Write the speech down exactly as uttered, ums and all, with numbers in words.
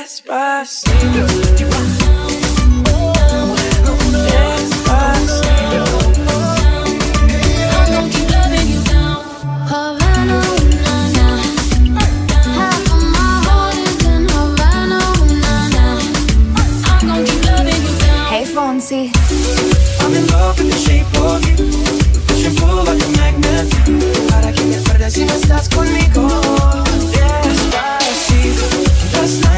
Despacito. Fonsi. I'm in love with the shape of you. Push and pull like a magnet. Para que me pierdas si no estás conmigo. Despacito. Last night